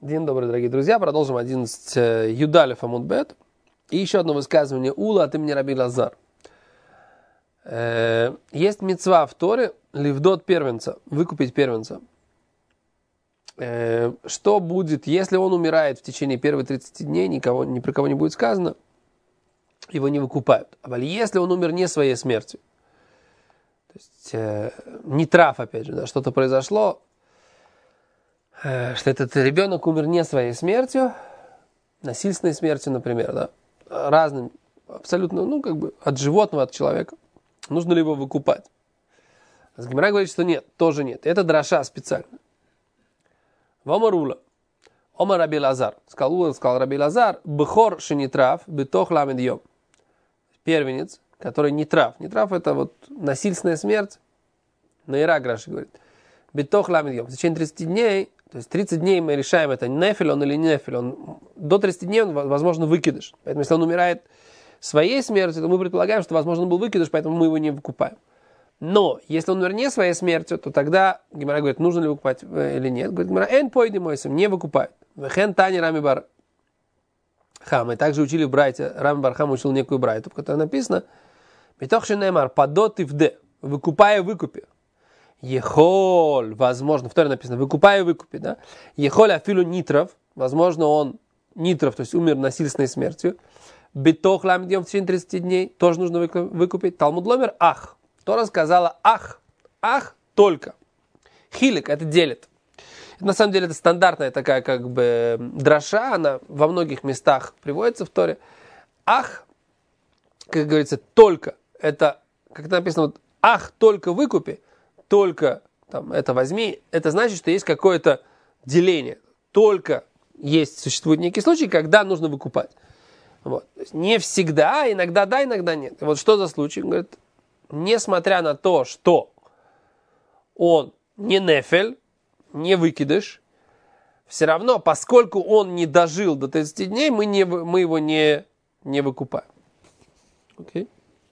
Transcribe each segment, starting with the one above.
День добрый, дорогие друзья. Продолжим 11 Юдалев Амуд Бет. И еще одно высказывание Ула от имени Раби Лазар. Есть мицва в Торе ливдот первенца, выкупить первенца. Что будет, если он умирает в течение первых 30 дней, ни про кого не будет сказано, его не выкупают. А если он умер не своей смертью, то есть не трав, опять же, да, что-то произошло, что этот ребенок умер не своей смертью, насильственной смертью, например, да, разным, абсолютно, от животного, от человека, нужно ли его выкупать? Гемара говорит, что нет, тоже нет. Это драша специально. Вомарула. Омар Раби Лазар. Сказал Раби Лазар, бхор шинитрав, битох ламед йом. Первенец, который не трав. Не трав — это вот насильственная смерть. Наирак Раши говорит. Битох ламед йом. В течение 30 дней, то есть 30 дней мы решаем, это нефиль он или не нефиль. До 30 дней он, возможно, выкидыш. Поэтому, если он умирает своей смертью, то мы предполагаем, что, возможно, был выкидыш, поэтому мы его не выкупаем. Но, если он умер не своей смертью, то тогда Гемара говорит, нужно ли выкупать или нет. Говорит Гемара, эн пойди мойсим, не выкупают. Вехен тани рами бар хам. И также учили в брайте, Рами бар хам учил некую брайту, в которой написано, битох шинеймар, падот и вде, выкупая выкупи. Ехоль, возможно, в Торе написано, выкупая выкупи, да. Ехоль афилу нитров, возможно, он нитров, то есть умер насильственной смертью. Битох ламидьем в течение 30 дней, тоже нужно выкупить. Талмуд ломер ах. Тора сказала ах, только. Хилик, это делит. Это, на самом деле, это стандартная такая драша, она во многих местах приводится в Торе. Ах, как говорится, только. Это, как написано, вот, ах, только выкупи, только там, это возьми. Это значит, что есть какое-то деление. Только существует некий случай, когда нужно выкупать. Вот. То есть не всегда, иногда да, иногда нет. И вот что за случай? Он говорит, несмотря на то, что он не нефель, не выкидыш, все равно, поскольку он не дожил до 30 дней, мы его не выкупаем. Okay.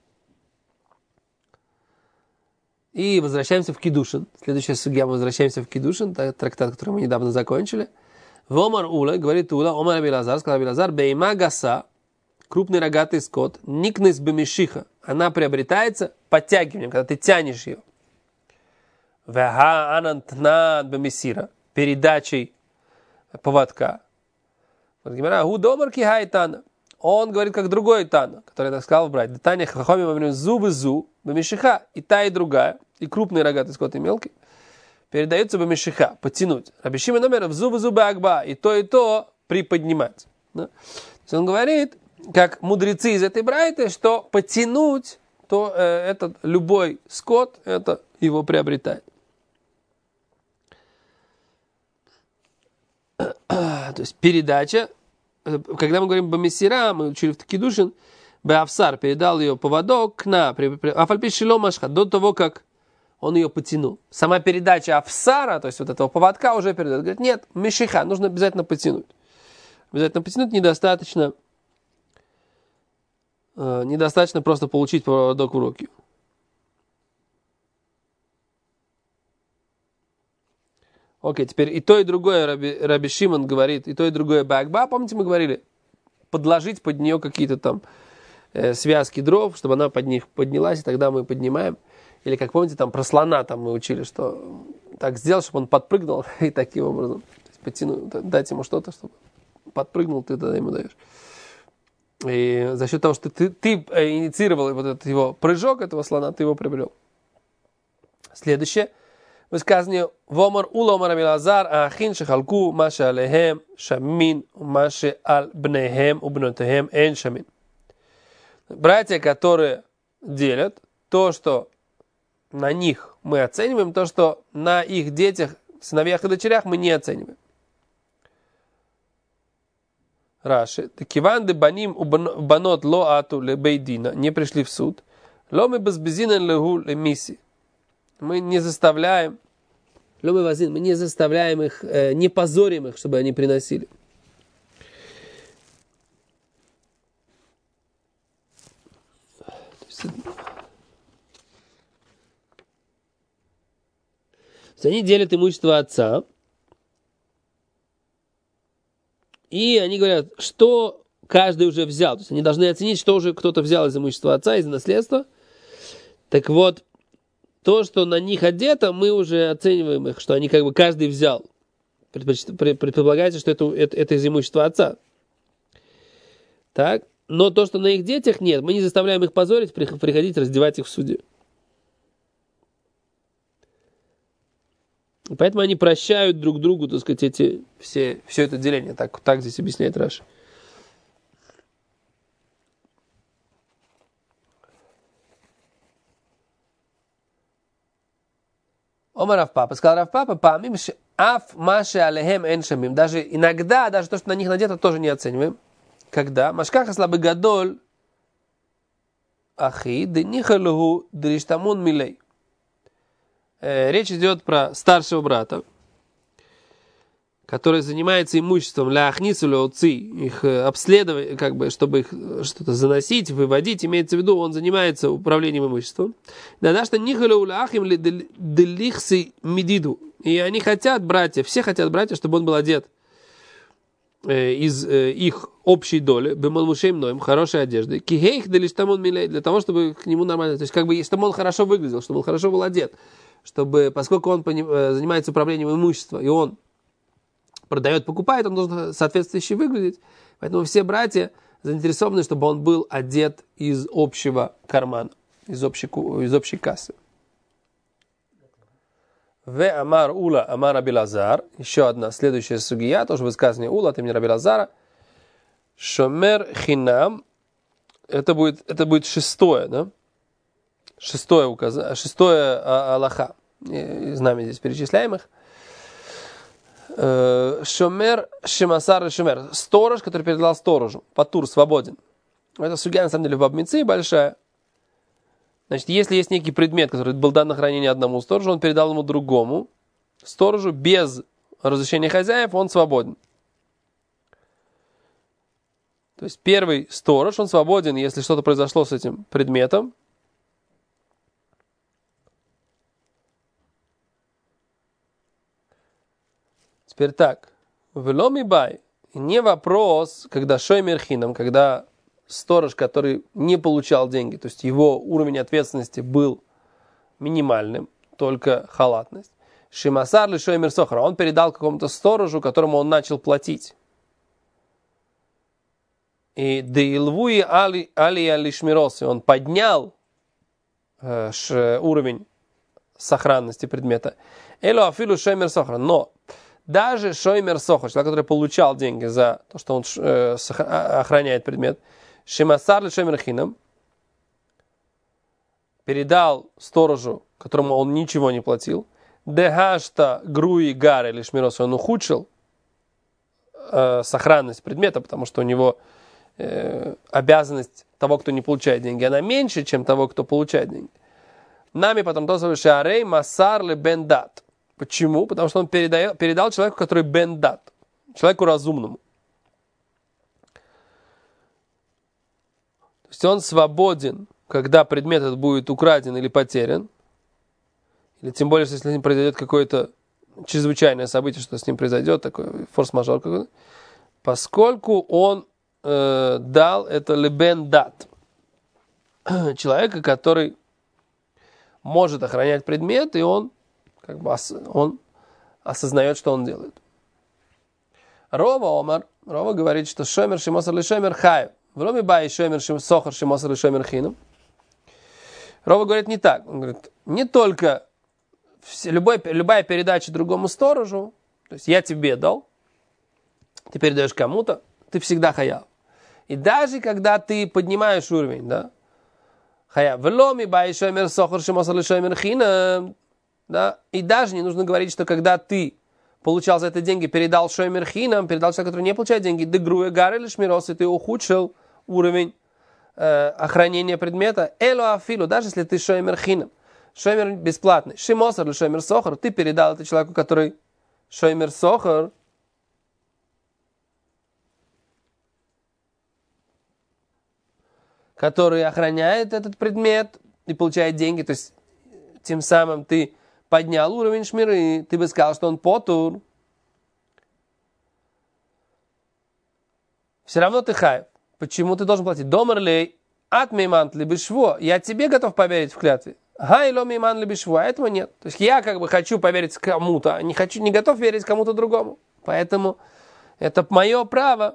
И возвращаемся в Кидушин. Следующая судья, мы возвращаемся в Кидушин, трактат, который мы недавно закончили. Вомар Ула, говорит Ула, Омар Раби Лазар, сказал Раби Лазар, бейма гаса, крупный рогатый скот, никнес бемешиха, она приобретается подтягиванием, когда ты тянешь ее. Вега анантнан бемесира, передачей поводка. Он говорит, как другой Тана, который так сказал брать. Таня хахоми во время зубы зу, бемешиха, и та, и другая, и крупный рогатый скот, и мелкий, передается бемешиха, подтянуть. Рабишима номер в зубы зубы акба, и то приподнимать. Да? То есть он говорит, как мудрецы из этой брайты, что потянуть, то этот любой скот, это его приобретает. То есть передача, когда мы говорим бамесира, мы учили в Кидушин, беавсар передал ее поводок афальпишиломашха, до того, как он ее потянул. Сама передача авсара, то есть вот этого поводка уже передает. Говорит, нет, мешиха, нужно обязательно потянуть. Обязательно потянуть, недостаточно просто получить поводок в руки. Окей, теперь и то, и другое Раби Шимон говорит, и то, и другое Баакба. Помните, мы говорили, подложить под нее какие-то там связки дров, чтобы она под них поднялась, и тогда мы поднимаем. Или, как помните, там про слона там мы учили, что так сделать, чтобы он подпрыгнул, и таким образом потянуть, дать ему что-то, чтобы подпрыгнул, ты тогда ему даешь. И за счет того, что ты инициировал вот этот его прыжок этого слона, ты его приобрел. Следующее. Высказывание Вомар Ула Омар Раби Лазар Ахин Шехалку Маша Алехем Шамин Маша Аль Бнехем Убнотехем Эн Шамин. Братья, которые делят то, что на них мы оцениваем, то, что на их детях, сыновьях и дочерях мы не оцениваем. Раши. Киванды баним банот ло ату ле бейдина. Не пришли в суд. Ло мы безбезинен легу ле миси. Мы не заставляем, мы не заставляем их, не позорим их, чтобы они приносили. Они делят имущество отца. И они говорят, что каждый уже взял. То есть они должны оценить, что уже кто-то взял из имущества отца, из наследства. Так вот, то, что на них одето, мы уже оцениваем их, что они как бы каждый взял. Предполагается, что это из имущества отца. Так? Но то, что на их детях нет, мы не заставляем их позорить, приходить раздевать их в суде. Поэтому они прощают друг другу, так сказать, все это деление. Так здесь объясняет Раши. Омар Рафпапа, сказал Рафпапа, памим аф маши алехем эншамим. Даже иногда, даже то, что на них надето, тоже не оцениваем. Когда? Машкаха слабы гадоль ахи денихалуху дриштамун милей. Речь идет про старшего брата, который занимается имуществом ля ахнису ля уци, их обследовать, как бы, чтобы их что-то заносить, выводить, имеется в виду, он занимается управлением имуществом. Да, что нихалу ля ахим делихси медиду. И они хотят, братья, все хотят, братья, чтобы он был одет из их общей доли, бемалмушей мноем, хорошей одежды, кихейх делиштамон милей, для того, чтобы к нему нормально, то есть, как бы, чтобы он хорошо выглядел, чтобы он хорошо был одет, чтобы, поскольку он занимается управлением имущества, и он продает, покупает, он должен соответствующе выглядеть. Поэтому все братья заинтересованы, чтобы он был одет из общего кармана, из общей кассы. В Амар Ула Амар Раби Лазар. Еще одна следующая сугия, тоже высказывание Ула от имени Раби Лазара. Шомер Хинам. Это будет шестое, да? Шестое алаха. Из нами здесь перечисляемых. Шомер Шимасар и Шомер. Сторож, который передал сторожу. Патур, свободен. Это сугия, на самом деле, в Бабмицы большая. Значит, если есть некий предмет, который был дан на хранение одному сторожу, он передал ему другому сторожу без разрешения хозяев, он свободен. То есть первый сторож, он свободен, если что-то произошло с этим предметом. Теперь так. Веломи бай. Не вопрос, когда шоймер хинам, когда сторож, который не получал деньги, то есть его уровень ответственности был минимальным, только халатность. Шимасар ли шоймер сохра, он передал какому-то сторожу, которому он начал платить. И деилвуи али шмиросы, он поднял уровень сохранности предмета. Эло афилу шоймер сохра, но даже шоймер сохра, человек, который получал деньги за то, что он охраняет предмет, Шимасар ли шоймер хинам, передал сторожу, которому он ничего не платил, дехашта груи гар или шмирос, он ухудшил сохранность предмета, потому что у него обязанность того, кто не получает деньги, она меньше, чем того, кто получает деньги. Нами потом то шарей масар ли бендат. Почему? Потому что он передал человеку, который бендат, человеку разумному. То есть он свободен, когда предмет этот будет украден или потерян, или тем более, если с ним произойдет какое-то чрезвычайное событие, что с ним произойдет, такой форс-мажор какой-то, поскольку он дал это лебен дат, человека, который может охранять предмет, и он как бы он осознает, что он делает. Рова говорит, что шомер шимосар ли шомер хаю. В Роме бай шомер сохар шимосар ли шомер хину. Рова говорит не так. Он говорит, не только любая передача другому сторожу, то есть я тебе дал, ты передаешь кому-то, ты всегда хаяв. И даже когда ты поднимаешь уровень, да, хаяв. В Роме бай шомер сохар шимосар ли шомер хину. Да? И даже не нужно говорить, что когда ты получал за это деньги, передал шоймер хинам, передал человеку, который не получает деньги, дегруя гар или шмирос, и ты ухудшил уровень охранения предмета. Эло афилу, даже если ты шоймер хинам, шоймер бесплатный, шимосар или шоймер сохар, ты передал это человеку, который шоймер сохар, который охраняет этот предмет и получает деньги, то есть тем самым ты поднял уровень шмиры, ты бы сказал, что он потур. все равно ты хаев. Почему ты должен платить? Домерлей от меймант либо шво. Я тебе готов поверить в клятве. Гайло мейман либо шво, а этого нет. То есть я как бы хочу поверить кому-то, а не готов верить кому-то другому. Поэтому это мое право,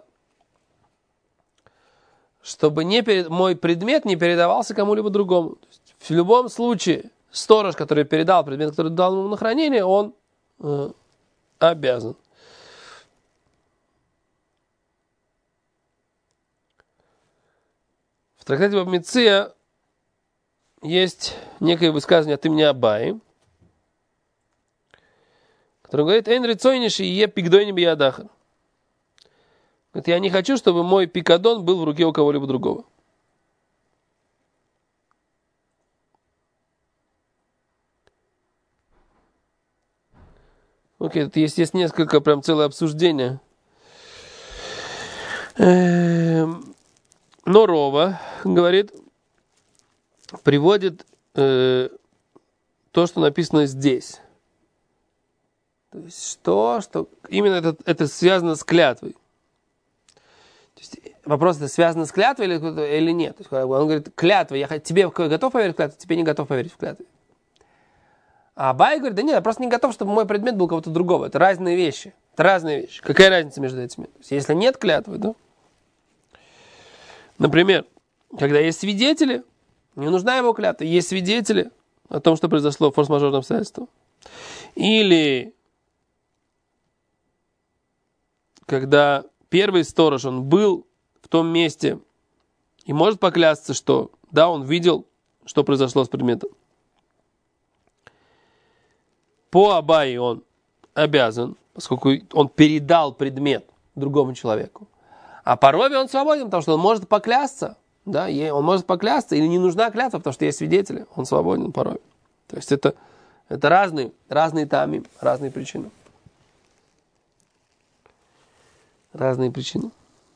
чтобы мой предмет не передавался кому-либо другому. То есть в любом случае сторож, который передал предмет, который дал ему на хранение, он обязан. В трактате Бава Меция есть некое высказывание от имени Абаи, которое говорит: «Эйн рицойниши е пикдойни биядахар». Говорит, я не хочу, чтобы мой пикадон был в руке у кого-либо другого. Окей, тут есть несколько, прям целое обсуждение. Но Рова говорит, приводит то, что написано здесь. То есть что именно это связано с клятвой. То есть вопрос, это связано с клятвой или нет? То есть, он говорит, клятва, тебе готов поверить в клятву, тебе не готов поверить в клятву. А Абай говорит, да нет, я просто не готов, чтобы мой предмет был кого-то другого. Это разные вещи. Какая разница между этими? То есть, если нет клятвы, да? Например, когда есть свидетели, не нужна его клятва. Есть свидетели о том, что произошло в форс-мажорном обстоятельстве. Или когда первый сторож, он был в том месте и может поклясться, что да, он видел, что произошло с предметом. По Абайи он обязан, поскольку он передал предмет другому человеку. А по Рове он свободен, потому что он может поклясться. Да, он может поклясться, или не нужна клятва, потому что есть свидетели. Он свободен по Рове. То есть это разные тами, разные причины. Разные причины.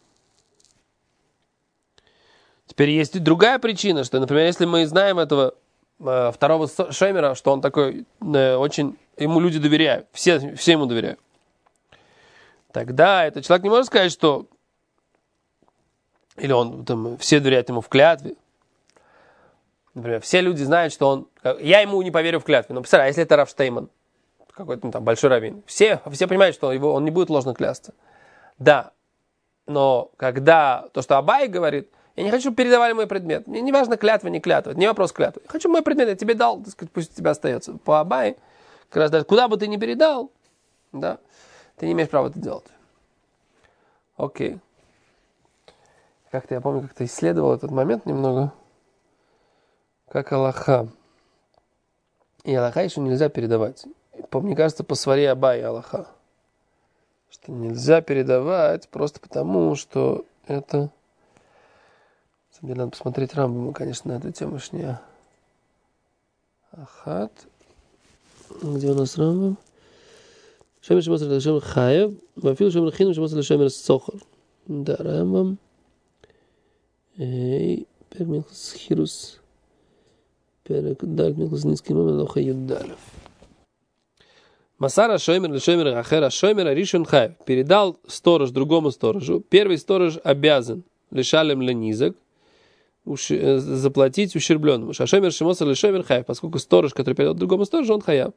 Теперь есть и другая причина, что, например, если мы знаем этого второго шоймера, что он такой очень, ему люди доверяют, все ему доверяют, тогда этот человек не может сказать, что или он там, все доверяют ему в клятве. Например, все люди знают, что он... Я ему не поверю в клятве. Но представляю, если это Рав Штейман, какой-то там большой раввин, все понимают, что он не будет ложно клясться. Да, но когда то, что Абай говорит, я не хочу, чтобы передавали мой предмет. Мне не важно клятва, не клятва. Это не вопрос клятвы. Я хочу мой предмет, я тебе дал, так сказать, пусть у тебя остается. По Абай, как раз даже куда бы ты ни передал, да, ты не имеешь права это делать. Окей. Как-то я помню, как-то исследовал этот момент немного. Как Аллаха. И Аллаха еще нельзя передавать. Мне кажется, по сваре Абай Аллаха. Что нельзя передавать просто потому, что это... На самом деле, надо посмотреть Рамбама, конечно, на эту тему шня. Ахат. Где у нас Рамбам? Шемер Шемер Шемер Хаев. Вафил Шемер Хинум Шемер Шемер Сохар. Да, Рамбам. Перек Милхас Хирус. Перек Даль Милхас Низкий Мам Лоха Юдалев. Масара Шоймер или Шоймер Ахера Шоймера Ришон Хаев. Передал сторож другому сторожу. Первый сторож обязан лишалем ленизок заплатить ущербленному. А Шоймер Шимоса или Шоймер Хаев. Поскольку сторож, который передал другому сторожу, он хаяв.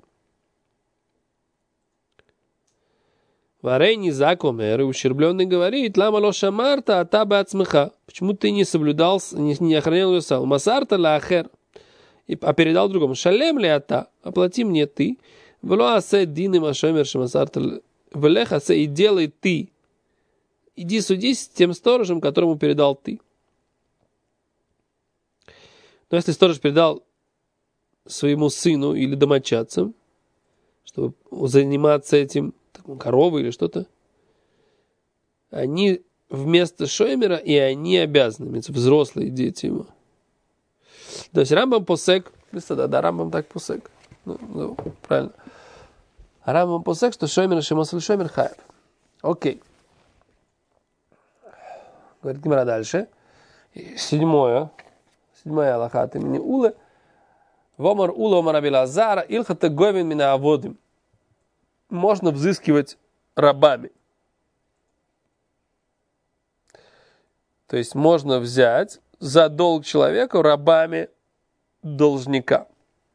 Варейни закомер, и ущербленный говорит, лама лоша марта, а та бацмеха. Почему ты не соблюдал, не охранял ее сам? Масарта ла ахер. А передал другому. Шалем ли ата? Оплати мне ты. Вло асе дины машомер шамасарта. Влех асе и делай ты. Иди судись с тем сторожем, которому передал ты. Но если сторож передал своему сыну или домочадцам, чтобы заниматься этим, коровы или что-то, они вместо шоймера, и они обязаны, взрослые дети его. То есть Рамбам посек, да, Рамбам так посек. Ну, правильно. Рамбам посек, что шоймер, шимос или шоймер хаев. Окей. Говорит Гемара дальше. Седьмая алаха от имени Улы. Вомар Ула омар Абилазара илхата говин мина аводим. Можно взыскивать рабами. То есть можно взять за долг человеку рабами должника.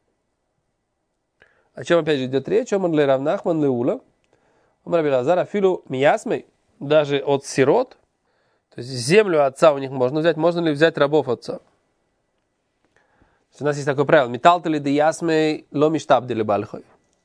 О чем опять же идет речь? Омар ле Рав Нахман ле Ула. Омар Раби Элазар афилу миясмей. Даже от сирот. То есть землю отца у них можно взять. Можно ли взять рабов отца? У нас есть такое правило. Металтали де ясмей ло миштабдили бальхой.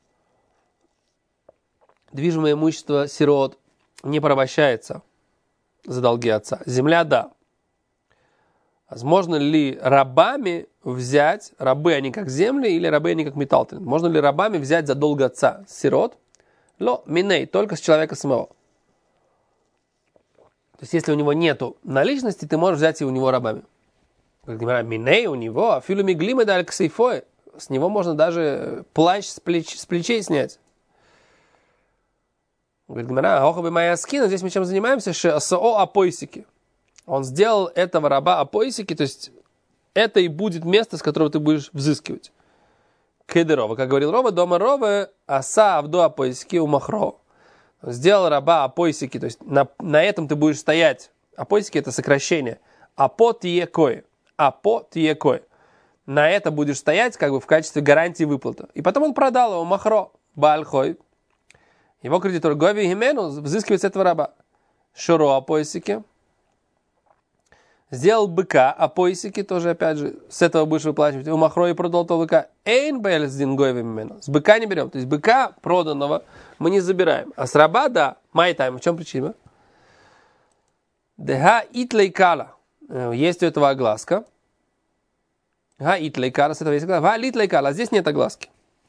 Движимое имущество сирот не порабощается за долги отца. Земля, да. Возможно ли рабами взять, рабы они как земли или рабы они как металтин? Можно ли рабами взять за долг отца сирот? Ло, миней, только с человека самого. То есть, если у него нету наличности, ты можешь взять и у него рабами. Как говорят, миней у него, а филу миглимы даль ксейфой. С него можно даже плащ с плечей снять. Говорит, Гмара, моя скина, здесь мы чем занимаемся? Шеасоо апойсики. Он сделал этого раба апойсики, то есть это и будет место, с которого ты будешь взыскивать. Кедерова, как говорил Рова, дома Ровы, аса авду апойсики у махро. Он сделал раба апойсики, то есть на этом ты будешь стоять. Апойсики это сокращение. Апо тиекой. Апо тиекой. На это будешь стоять как бы в качестве гарантии выплаты. И потом он продал его махро. Баальхой. Его кредитор Гови Химену взыскивает с этого раба. Шуро апойсики. Сделал быка апойсики, тоже опять же, с этого будешь выплачивать. У Махро и продал то быка. Эйн бэльсдин Гови Химену. С быка не берем. То есть быка проданного мы не забираем. А с раба, да, майтайм. В чем причина? Деха итлейкала. Есть у этого огласка. Га итлейкала, с этого есть огласка. Га итлейкала, а здесь нет огласки.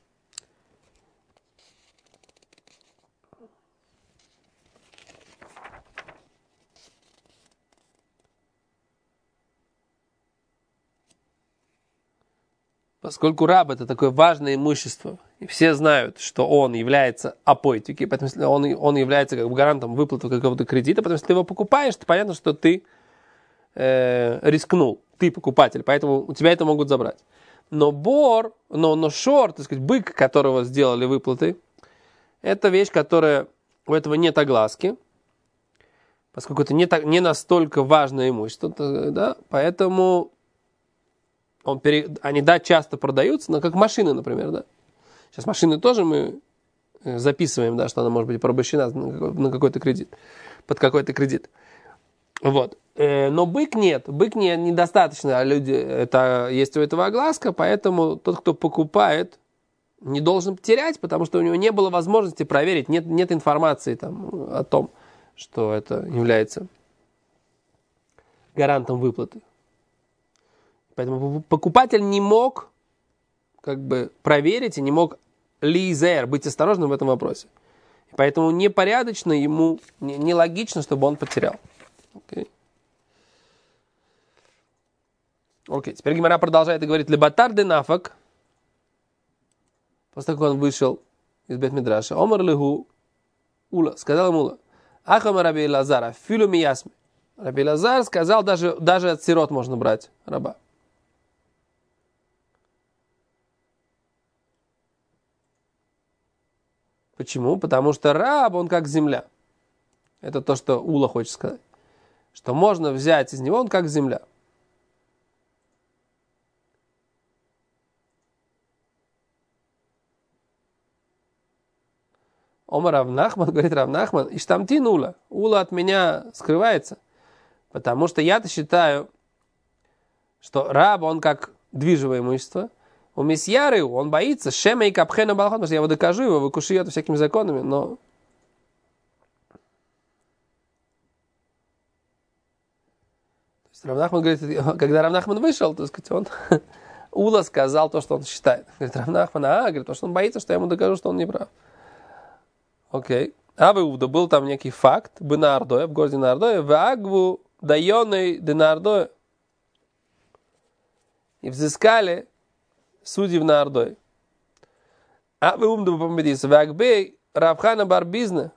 Поскольку раб это такое важное имущество, и все знают, что он является апойтики, поэтому он является как бы гарантом выплаты какого-то кредита, потому что ты его покупаешь, то понятно, что ты рискнул, ты покупатель, поэтому у тебя это могут забрать. Но шор, так сказать, бык, которого сделали выплаты, это вещь, которая у этого нет огласки, поскольку это не настолько важное имущество, да, поэтому они, да, часто продаются, но как машины, например, да. Сейчас машины тоже мы записываем, да, что она может быть порабощена на какой-то кредит, под какой-то кредит. Вот. Но бык недостаточно, а люди, это есть у этого огласка, поэтому тот, кто покупает, не должен терять, потому что у него не было возможности проверить, нет информации там, о том, что это является гарантом выплаты. Поэтому покупатель не мог как бы проверить и не мог лизер, быть осторожным в этом вопросе. Поэтому непорядочно ему, нелогично, чтобы он потерял. Окей. Теперь Гемара продолжает и говорит, лебатар де нафак, после того, как он вышел из Бет-Мидраша, омар легу ула, сказал ему ула, ахама Раби Элазара, филу миясми. Раби Элазар сказал, даже от сирот можно брать раба. Почему? Потому что раб, он как земля. Это то, что Ула хочет сказать. Что можно взять из него, он как земля. Омар Рав Нахман, говорит Рав Нахман, иштамтин Ула. Ула от меня скрывается. Потому что я-то считаю, что раб, он как движимое имущество. У Месьяры он боится, шема и капхена балхон, потому что я его докажу, его выкушу это всякими законами, но... То есть Рав Нахман говорит, когда Рав Нахман вышел, так сказать, он Ула сказал то, что он считает. Говорит, Рав Нахман, говорит, потому что он боится, что я ему докажу, что он не прав. Окей. А в Иуда был там некий факт, в Наардое, в городе Наардое, в Агву даёной де Наардое. И взыскали судьи в Наардой. А вы умно помните, Вагбей Рабхана Барбизна.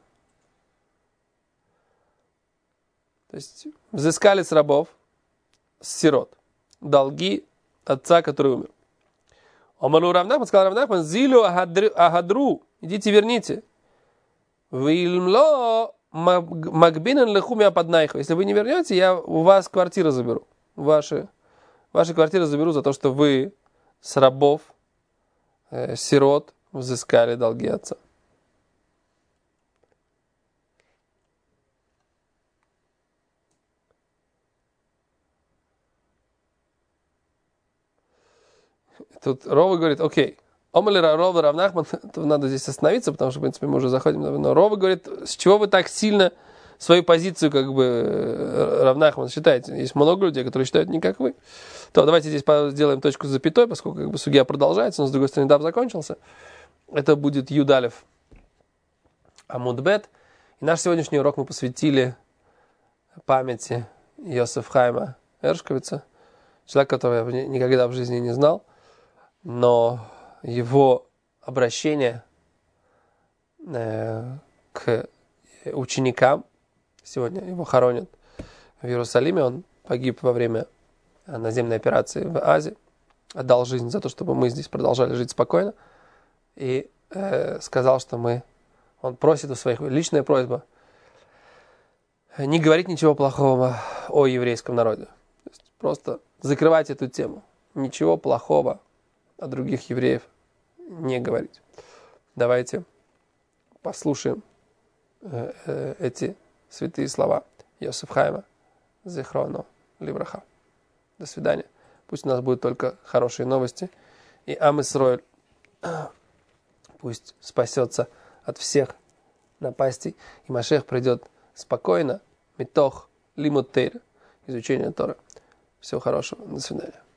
То есть взыскали с рабов, с сирот, долги отца, который умер. Омалу Рав Нахман, сказал Рав Нахман, зилю агадру, идите верните. Вильмло Макбинен лехумя поднайху. Если вы не вернете, я у вас квартиру заберу. Ваши квартиры заберу за то, что вы с рабов, сирот, взыскали долги отца. Тут Рова говорит, окей, Омали Рова Равнахман, надо здесь остановиться, потому что, в принципе, мы уже заходим. Но Рова говорит, с чего вы так сильно свою позицию, как бы, Равнахман считаете? Есть много людей, которые считают не как вы. То давайте здесь сделаем точку с запятой, поскольку как бы судья продолжается, но с другой стороны, даб закончился. Это будет Юдалев Амудбет. И наш сегодняшний урок мы посвятили памяти Йосеф Хайма Эршковица, человека, которого я никогда в жизни не знал, но его обращение к ученикам, сегодня его хоронят в Иерусалиме, он погиб во время наземной операции в Азии, отдал жизнь за то, чтобы мы здесь продолжали жить спокойно, и сказал, что он просит у своих, личная просьба, не говорить ничего плохого о еврейском народе. То есть просто закрывать эту тему. Ничего плохого о других евреев не говорить. Давайте послушаем эти святые слова Йосеф Хайма Зихроно Ливраха. До свидания. Пусть у нас будут только хорошие новости. И Ам Исроэль пусть спасется от всех напастей. И Машех придет спокойно. Митох лимут Тейра. Изучение Торы. Всего хорошего. До свидания.